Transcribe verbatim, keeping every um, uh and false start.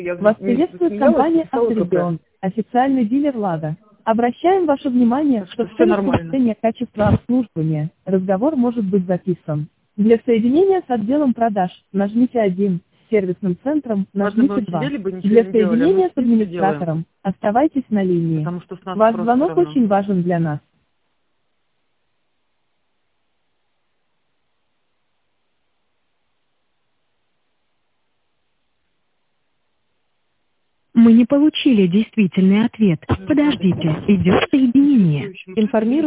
я Вас не приветствует засмеялась, компания написала «Авторегион», официальный дилер «Лада». Обращаем ваше внимание, Так что что в все целях нормально. повышения качества обслуживания разговор может быть записан. Для соединения с отделом продаж нажмите один, с сервисным центром Ладно, бы нажмите мы два. сидели бы, ничего Для не делали, а мы соединения с сидим, все делаем. администратором оставайтесь на линии. Потому что с нас Ваш спрос все звонок равно. очень важен для нас. Мы не получили действительный ответ. Подождите, идет соединение. Информирую.